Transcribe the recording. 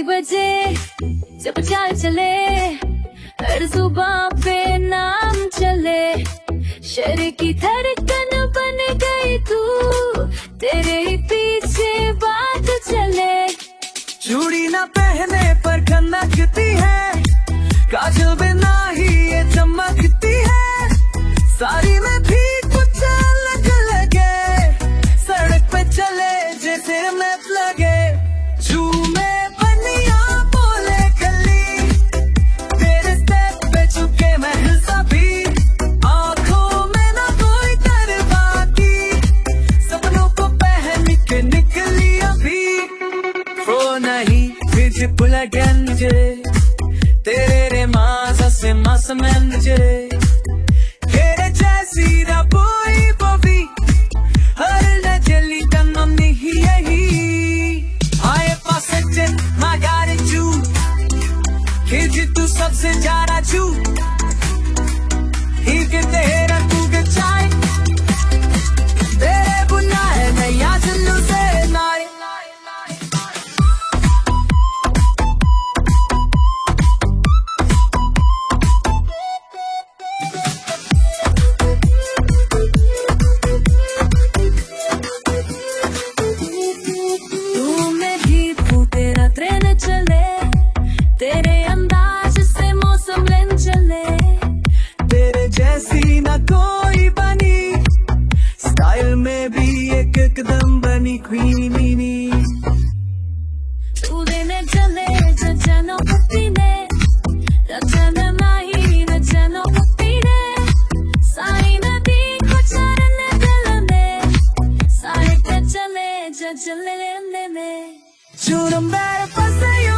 बजे जब चाल चले, हर सुबह पे नाम चले, शहर की धड़कन बन गई तू, तेरे ही पीछे बात चले। चूड़ी ना पहने पर खनकती है, काजल बिना ही ये चमकती है, साड़ी में भी कुछ अलग लगे, सड़क पे चले जैसे मैप लगे, झूमे बनिया बोले गली, तेरे स्टेप पे चुके महल सभी, आंखों में ना कोई डर बाकी, सपनों को पहन के निकली अभी, वो नहीं तुझे भुला गंजे, तेरे रे मासा से मास मंजे, तेरे जैसी ना कोई बॉबी, हर नजली तन्नम नहीं यही, आए पास चल मगारे चू, खिंच तू सबसे ज्यादा चू, ही के तेरा तू के चाय, तेरे बुना है नया चलू से नारे। तेरे अंदाज से मौसम लेन चले, तेरे जैसी ना कोई बनी, स्टाइल में भी एक एकदम बनी क्वीनी, तू देने चले जनो पत्तीने, रचना नहीं रचनो पत्तीने, साई नदी को चरने दिलने, साई पे चले चले लेने में, चूरम बैर पसे